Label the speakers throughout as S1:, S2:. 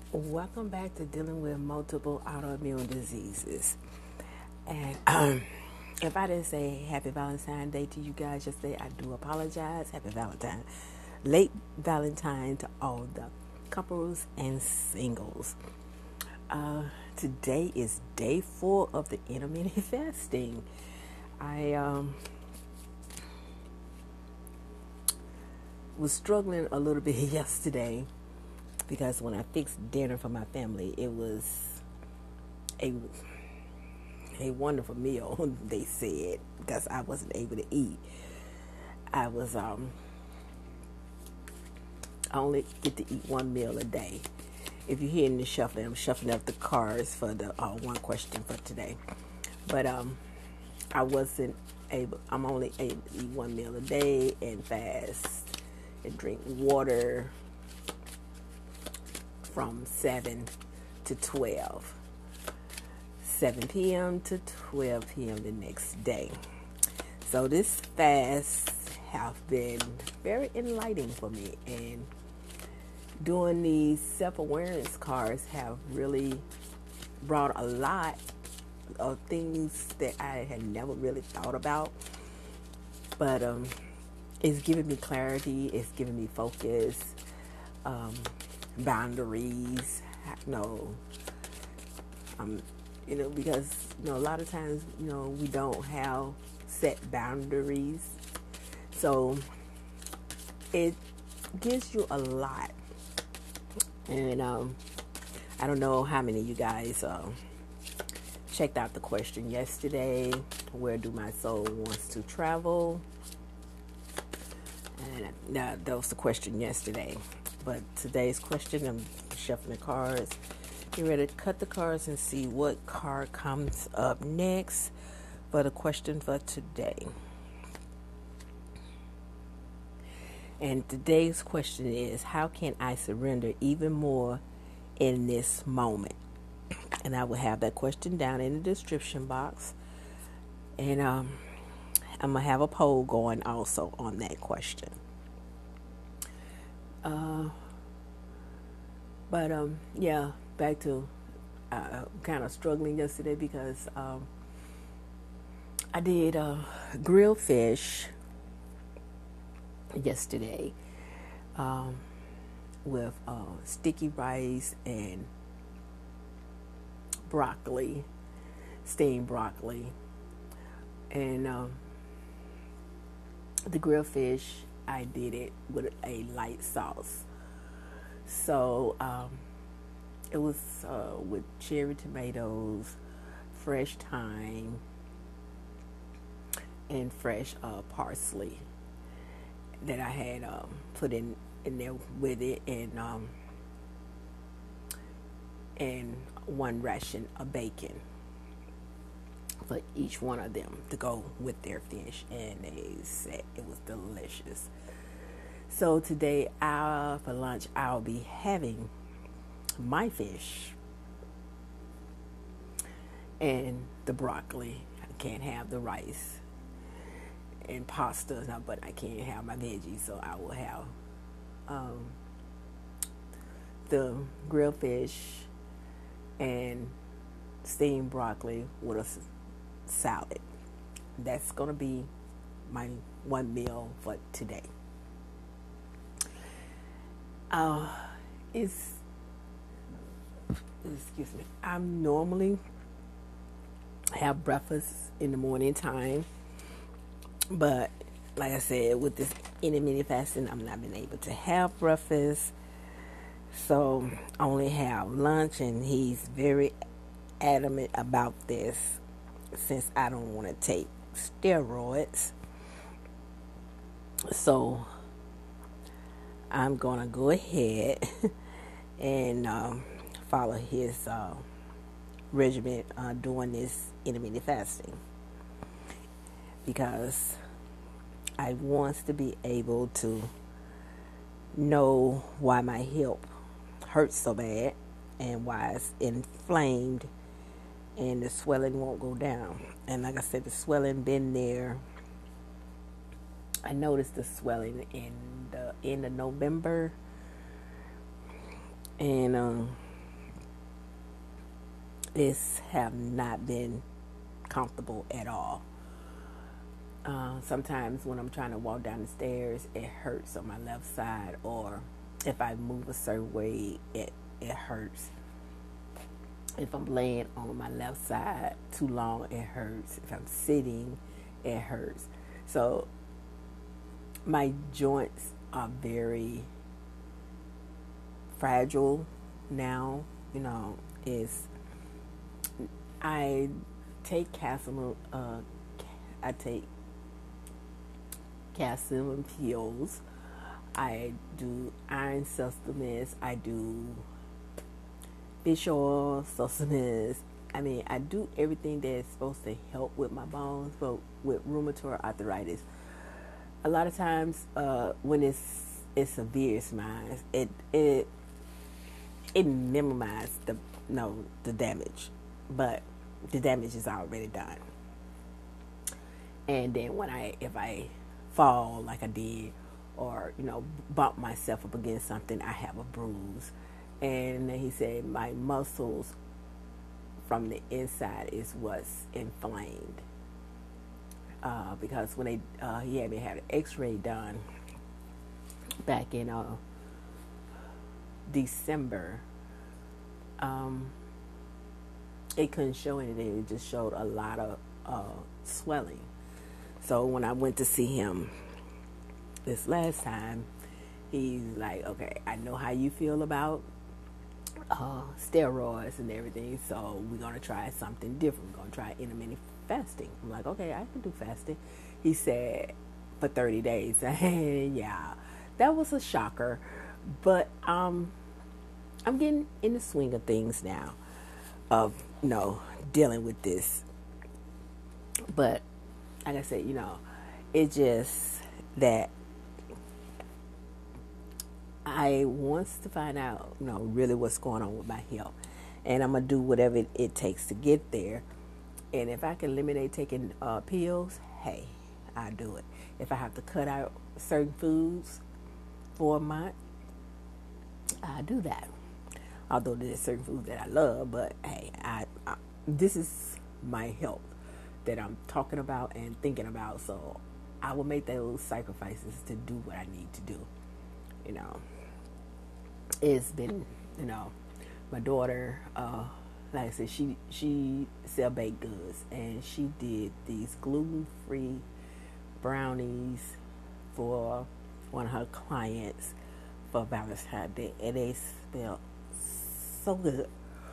S1: Welcome back to dealing with multiple autoimmune diseases. And if I didn't say Happy Valentine's Day to you guys yesterday, I do apologize. Happy Valentine, late Valentine to all the couples and singles. Today is day 4 of the intermittent fasting. I was struggling a little bit yesterday because when I fixed dinner for my family, it was a wonderful meal, they said, because I wasn't able to eat. I was I only get to eat one meal a day. If you're hearing the shuffling, I'm shuffling up the cards for the one question for today. But I wasn't able. I'm only able to eat one meal a day and fast and drink water from 7 to 12. 7 p.m. to 12 p.m. the next day. So this fast have been very enlightening for me, and doing these self-awareness cards have really brought a lot of things that I had never really thought about. But it's giving me clarity, it's giving me focus, boundaries, because, a lot of times, we don't have set boundaries. So it gives you a lot. And I don't know how many of you guys checked out the question yesterday. Where do my soul wants to travel? And that was the question yesterday. But today's question, I'm shuffling the cards. Get ready to cut the cards and see what card comes up next for the question for today. And today's question is, how can I surrender even more in this moment? And I will have that question down in the description box. And I'm going to have a poll going also on that question. Back to kind of struggling yesterday because I did grilled fish yesterday with sticky rice and broccoli, steamed broccoli. And the grilled fish, I did it with a light sauce. So it was with cherry tomatoes, fresh thyme, and fresh parsley that I had put in there with it, and one ration of bacon for each one of them to go with their fish, and they said it was delicious. So today, for lunch, I'll be having my fish and the broccoli. I can't have the rice and pasta, but I can't have my veggies, so I will have the grilled fish and steamed broccoli with a salad. That's going to be my one meal for today. Excuse me. I normally have breakfast in the morning time, but like I said, with this intermittent fasting, I'm not been able to have breakfast, so I only have lunch, and he's very adamant about this since I don't want to take steroids. So I'm gonna go ahead and follow his regimen doing this intermittent fasting, because I want to be able to know why my hip hurts so bad and why it's inflamed and the swelling won't go down. And like I said, the swelling been there. I noticed the swelling in the end of November, and This have not been comfortable at all. Sometimes when I'm trying to walk down the stairs, it hurts on my left side, or if I move a certain way, it hurts. If I'm laying on my left side too long, it hurts. If I'm sitting, it hurts. So my joints are very fragile now. You know, is I take calcium. I take calcium pills. I do iron supplements. I do fish oil supplements. I mean, I do everything that's supposed to help with my bones, but with rheumatoid arthritis, a lot of times when it's severe, it's mine. It minimizes the damage, but the damage is already done. And then if I fall like I did, or bump myself up against something, I have a bruise. And he said my muscles from the inside is what's inflamed. Because when he had me have an X-ray done back in December, it couldn't show anything. It just showed a lot of swelling. So when I went to see him this last time, he's like, okay, I know how you feel about steroids and everything, so we're going to try something different. We're going to try intermittent fasting. I'm like, okay, I can do fasting. He said for 30 days. Yeah, that was a shocker, but I'm getting in the swing of things now of dealing with this. But like I said, it's just that I wants to find out, really what's going on with my health. And I'm going to do whatever it takes to get there. And if I can eliminate taking pills, hey, I'll do it. If I have to cut out certain foods for a month, I'll do that. Although there's certain foods that I love, but hey, this is my health that I'm talking about and thinking about. So I will make those sacrifices to do what I need to do. It's been, my daughter, like I said, she sell baked goods, and she did these gluten-free brownies for one of her clients for Valentine's Day, and they smell so good.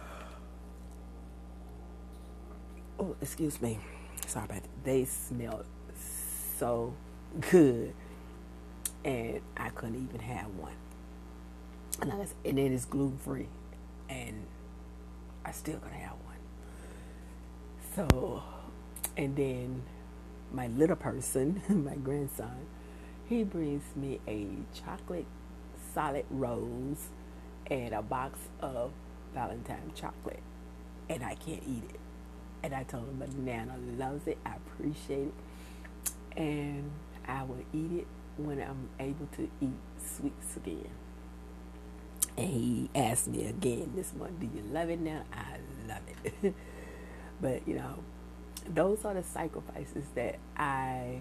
S1: Oh, excuse me. Sorry about that. They smelled so good, and I couldn't even have one. And then it's gluten free, and I still gonna have one. So, and then my little person, my grandson, he brings me a chocolate solid rose and a box of Valentine chocolate, and I can't eat it. And I told him, but Nana loves it. I appreciate it, and I will eat it when I'm able to eat sweets again. And he asked me again this morning, do you love it now? I love it. But, those are the sacrifices that I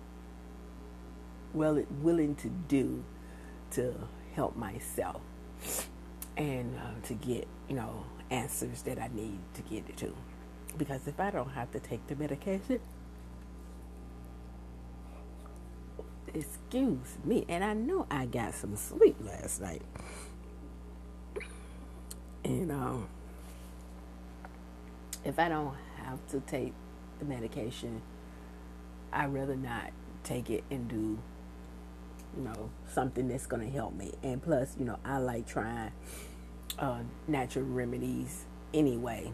S1: willing to do to help myself and to get, answers that I need to get it to. Because if I don't have to take the medication, excuse me, and I know I got some sleep last night. And if I don't have to take the medication, I'd rather not take it and do, something that's going to help me. And plus, I like trying natural remedies anyway,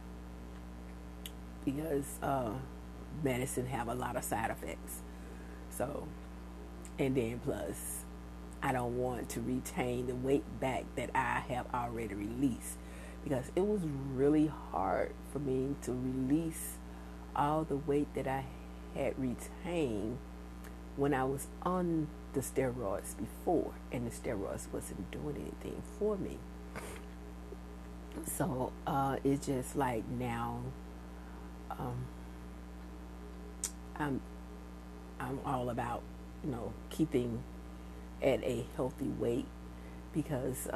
S1: because medicine have a lot of side effects. So, and then plus, I don't want to retain the weight back that I have already released, because it was really hard for me to release all the weight that I had retained when I was on the steroids before, and the steroids wasn't doing anything for me. So it's just like now, um, I'm I'm all about keeping at a healthy weight because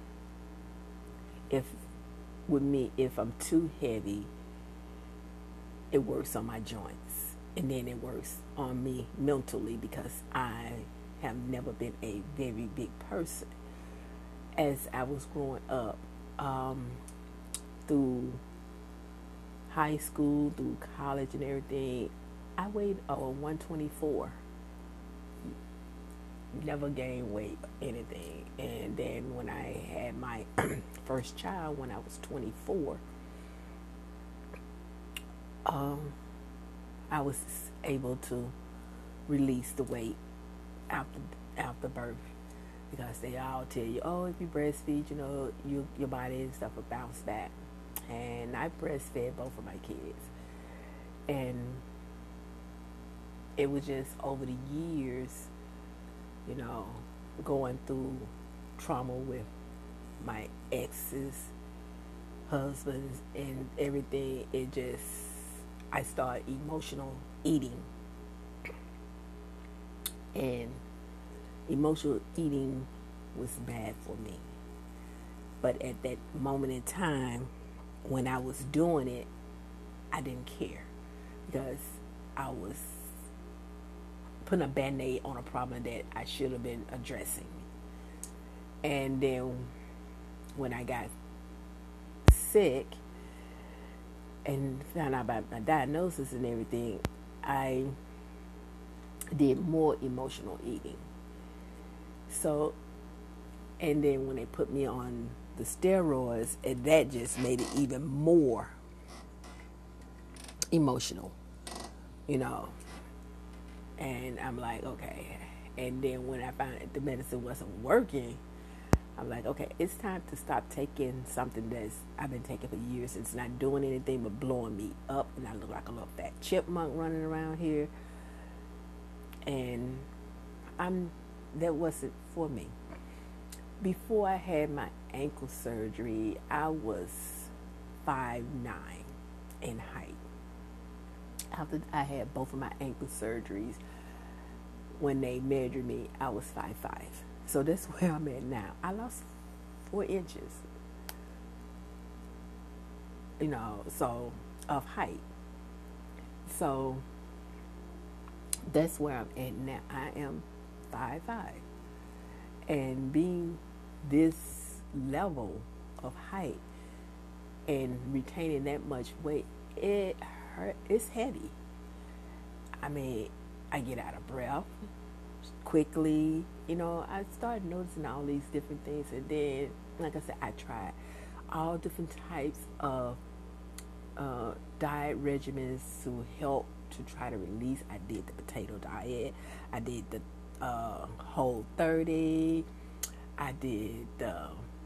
S1: if with me, if I'm too heavy, it works on my joints, and then it works on me mentally because I have never been a very big person. As I was growing up, um, through high school, through college, and everything, I weighed 124. Never gained weight or anything. And then when I had my first child, when I was 24, um, I was able to release the weight after after birth because they all tell you, oh, if you breastfeed, your body and stuff will bounce back. And I breastfed both of my kids, and it was just over the years, you know, going through trauma with my ex's husbands and everything. I started emotional eating, and emotional eating was bad for me. But at that moment in time, when I was doing it, I didn't care because I was putting a band-aid on a problem that I should have been addressing. And then when I got sick and found out about my diagnosis and everything, I did more emotional eating. So, and then when they put me on the steroids, and that just made it even more emotional, you know. And I'm like, okay. And then when I found that the medicine wasn't working, I'm like, okay, it's time to stop taking something that's I've been taking for years. It's not doing anything but blowing me up, and I look like a little fat chipmunk running around here. And that wasn't for me. Before I had my ankle surgery, I was 5'9" in height. After I had both of my ankle surgeries, when they measured me, I was 5'5". So that's where I'm at now. I lost 4 inches, so of height. So that's where I'm at now. I am 5'5", and being this level of height and retaining that much weight, it hurt. It's heavy. I mean, I get out of breath quickly. I started noticing all these different things, and then, like I said, I tried all different types of diet regimens to help to try to release. I did the potato diet. I did the Whole30. I did the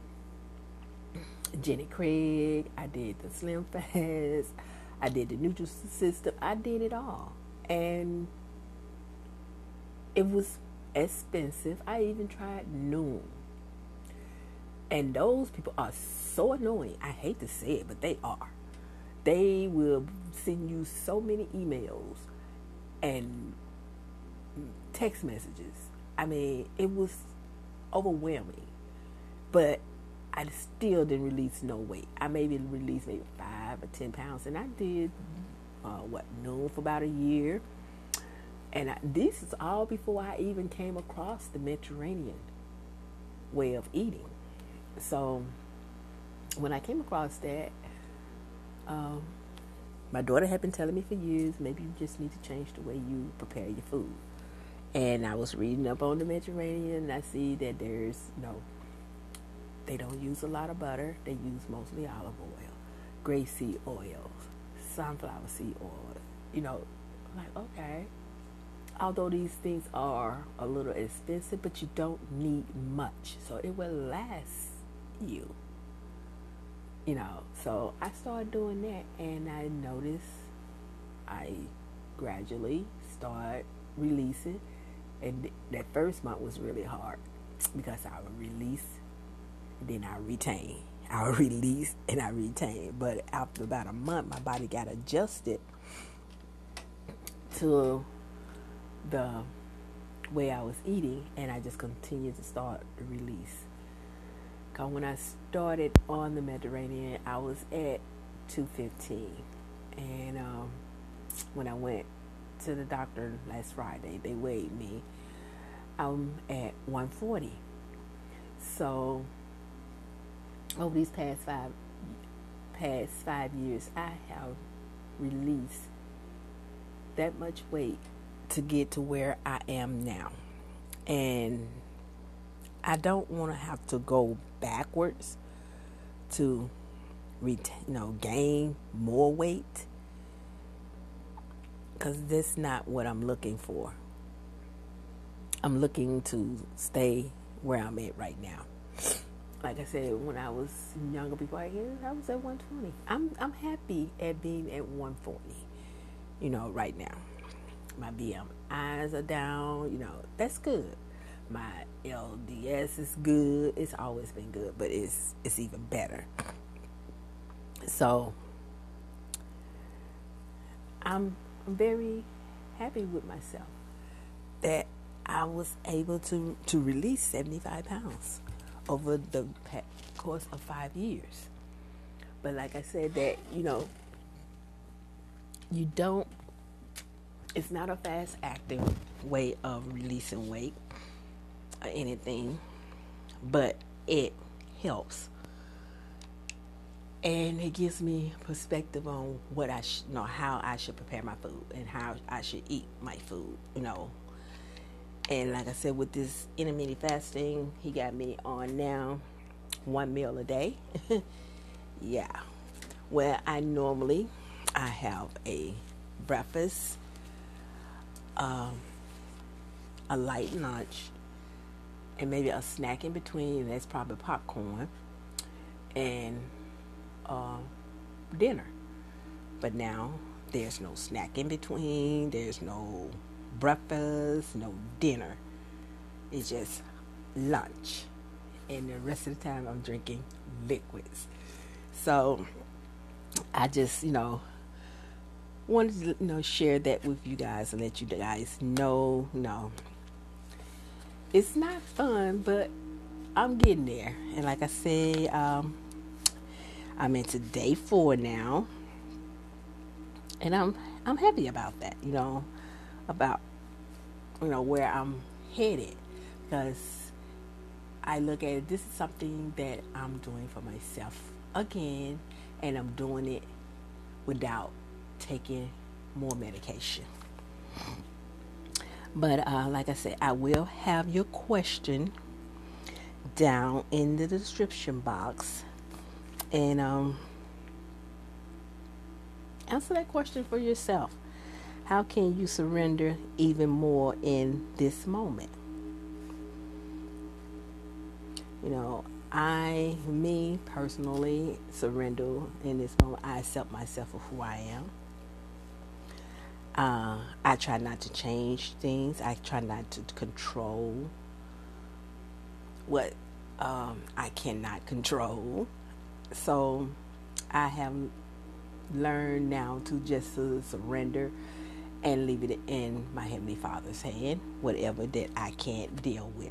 S1: Jenny Craig. I did the Slim Fast. I did the Nutrisystem. I did it all, and it was expensive. I even tried Noom, and those people are so annoying. I hate to say it, but they are. They will send you so many emails and text messages. I mean, it was overwhelming, but I still didn't release no weight. I maybe released 5 or 10 pounds, and I did Noom for about a year. And this is all before I even came across the Mediterranean way of eating. So when I came across that, my daughter had been telling me for years, maybe you just need to change the way you prepare your food. And I was reading up on the Mediterranean, and I see that they don't use a lot of butter. They use mostly olive oil, grapeseed oils, sunflower seed oil. Like, okay. Although these things are a little expensive, but you don't need much. So it will last you. So I started doing that, and I noticed I gradually started releasing. And that first month was really hard because I would release, then I retain. I release and I retain. But after about a month, my body got adjusted to the way I was eating, and I just continued to start to release. Because when I started on the Mediterranean, I was at 215. And when I went to the doctor last Friday, they weighed me. I'm at 140. So over these past five years, I have released that much weight to get to where I am now. And I don't want to have to go backwards to gain more weight, because that's not what I'm looking for. I'm looking to stay where I'm at right now. Like I said, when I was younger before I here, I was at 120. I'm happy at being at 140. Right now, my BMIs are down. That's good. My LDS is good. It's always been good, but it's even better. So I'm very happy with myself that I was able to release 75 pounds over the course of 5 years. But like I said, that you don't, it's not a fast acting way of releasing weight or anything, but it helps. And it gives me perspective on what how I should prepare my food and how I should eat my food, And like I said, with this intermittent fasting, he got me on now 1 meal a day. Yeah. Where I have a breakfast, a light lunch, and maybe a snack in between. That's probably popcorn and dinner. But now there's no snack in between. There's no breakfast, no dinner. It's just lunch, and the rest of the time I'm drinking liquids. So I just wanted to share that with you guys and let you guys know it's not fun, but I'm getting there. And like I say, I'm into day 4 now, and I'm happy about that. About where I'm headed, because I look at it. This is something that I'm doing for myself again, and I'm doing it without taking more medication. But like I said, I will have your question down in the description box, and answer that question for yourself. How can you surrender even more in this moment? Me personally, surrender in this moment. I accept myself for who I am. I try not to change things. I try not to control what I cannot control. So I have learned now to just surrender and leave it in my Heavenly Father's hand, whatever that I can't deal with.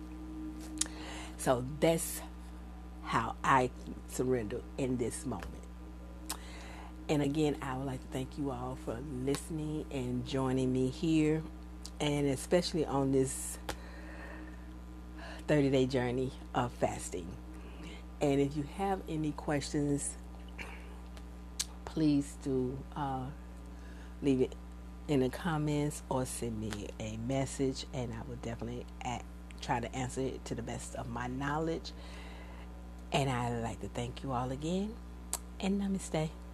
S1: So that's how I surrender in this moment. And again, I would like to thank you all for listening and joining me here, and especially on this 30-day journey of fasting. And if you have any questions, please do leave it in the comments or send me a message, and I will definitely try to answer it to the best of my knowledge. And I'd like to thank you all again, and namaste.